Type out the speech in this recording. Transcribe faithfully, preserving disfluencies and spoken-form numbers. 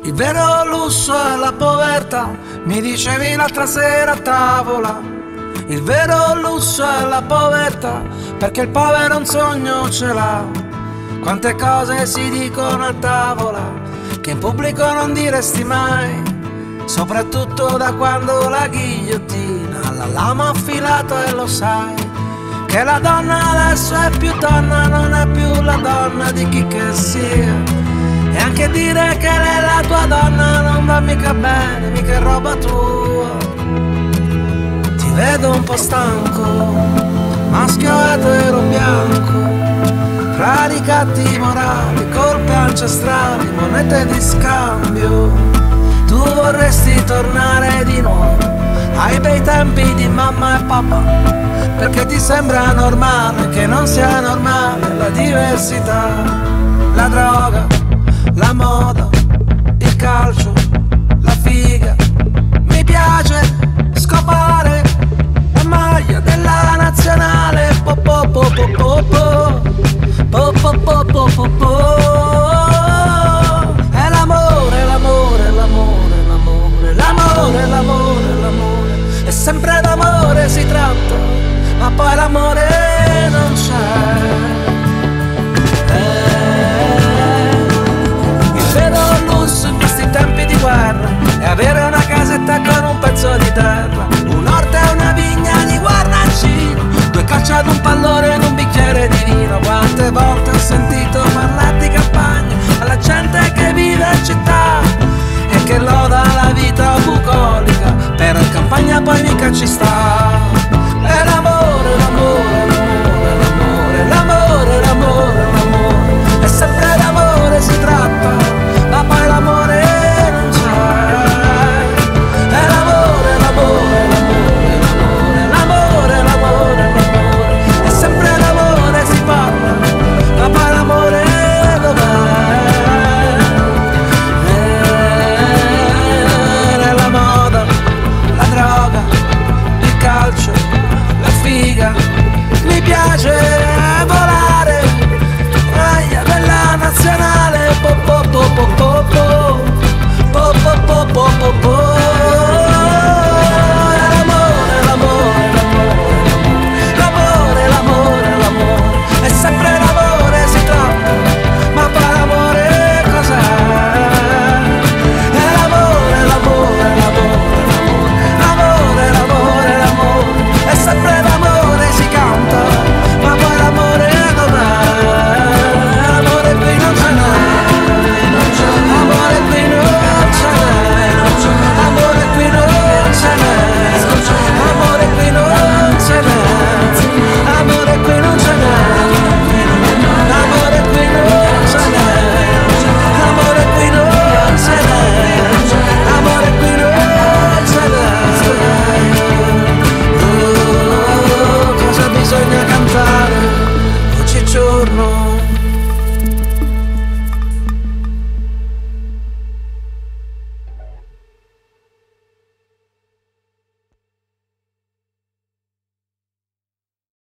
Il vero lusso è la povertà, mi dicevi l'altra sera a tavola. Il vero lusso è la povertà, perché il povero un sogno ce l'ha. Quante cose si dicono a tavola, che in pubblico non diresti mai, soprattutto da quando la ghigliottina alla lama affilato e lo sai. Che la donna adesso è più donna, non è più la donna di chi che sia. E anche dire che lei è la tua donna non va mica bene, mica è roba tua. Ti vedo un po' stanco, maschio etero bianco, fra ricatti morali, colpe ancestrali, monete di scambio. Tu vorresti tornare di nuovo ai bei tempi di mamma e papà, perché ti sembra normale che non sia normale la diversità. La droga, la moda, il calcio, la figa. Mi piace scopare la maglia della nazionale. Po po po po po po po po po po po po. È l'amore, l'amore, l'amore, l'amore, l'amore, l'amore, l'amore. E sempre d'amore si tratta, ma poi l'amore non c'è. In questi tempi di guerra e avere una casetta con un pezzo di terra, un orto e una vigna di guarnacino, due calci ad un pallone e un bicchiere di vino. Quante volte ho sentito parlare di campagna alla gente che vive in città e che loda la vita bucolica, però in campagna poi mica ci sta.